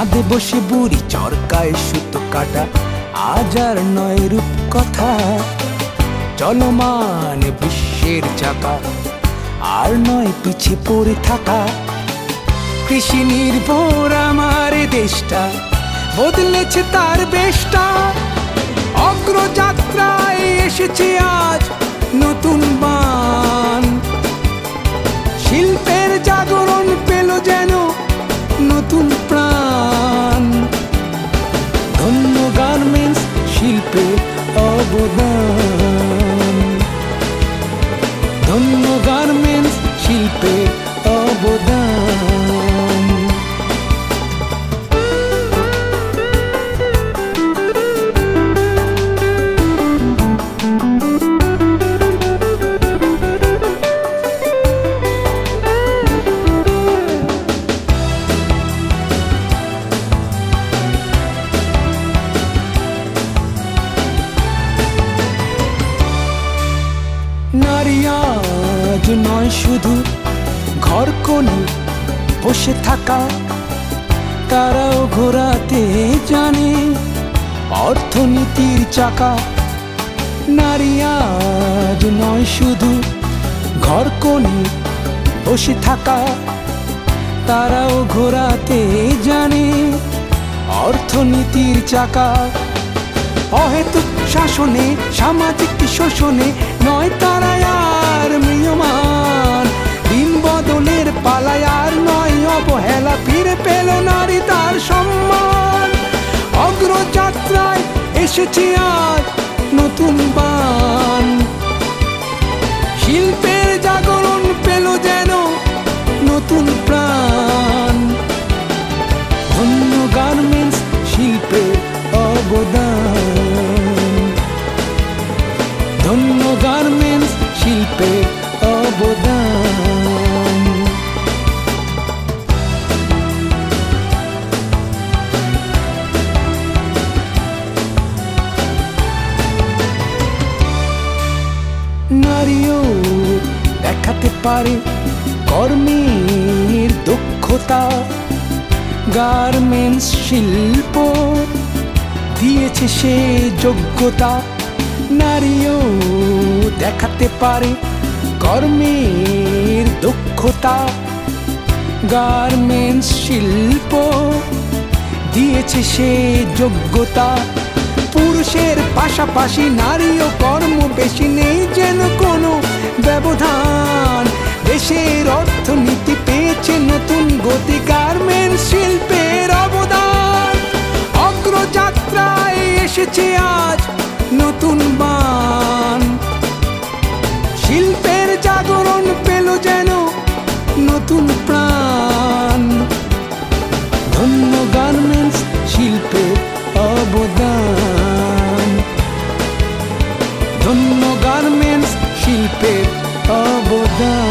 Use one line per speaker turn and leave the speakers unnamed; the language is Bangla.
চাঁদে বসে বুড়ি চরকায় সুতো কাটা, আজ আর নয় রূপ কথা। চলমান বিশ্বের চাকা, আর নয় পিছে পড়ে থাকা। কৃষি নির্ভর আমার দেশটা, বদলেছে তার বেশটা। অগ্রযাত্রায় এসেছে আজ নতুন বান, শিল্পের জাগরণ পেল যেন নতুন প্রাণ। ধন্য গার্মেন্টস শিল্পের অবদান, ধন্য গার্মেন্টস শিল্পের অবদান। নারী আজ নয় শুধু ঘর কোণে বসে থাকা, তারাও ঘোরাতে জানে অর্থনীতির চাকা। নারী আজ নয় শুধু ঘর কোণে বসে থাকা, তারাও ঘোরাতে জানে অর্থনীতির চাকা। অহেতুক শাসনে, সামাজিক শোষণে নয় তারা আর ম্রিয়মান। দিন বদলের পালায় আর নয় অবহেলা, ফিরে পেল নারী তার সম্মান। অগ্রযাত্রায় এসেছে আজ নতুন বান, শিল্পের জাগরণ পেল যেন নতুন প্রাণ। ধন্য গার্মেন্টস শিল্পের অবদান, ধন্য গার্মেন্টস শিল্পের অবদান। নারীও দেখাতে পারে কর্মের দক্ষতা, গার্মেন্টস শিল্প দিয়েছে সে যোগ্যতা। নারীও দেখাতে পারে কর্মের দক্ষতা, গার্মেন্টস শিল্প দিয়েছে সে যোগ্যতা। পুরুষের পাশাপাশি নারীও কর্ম বেশি, নেই যেন কোনো ব্যবধান। দেশের অর্থনীতি পেয়েছে নতুন গতি, গার্মেন্টস শিল্পের অবদান। অগ্রযাত্রায় এসেছে আজ নতুন বান, শিল্পের জাগরণ পেল যেন নতুন প্রাণ। ধন্য গার্মেন্টস শিল্পের অবদান, ধন্য গার্মেন্টস শিল্পের অবদান।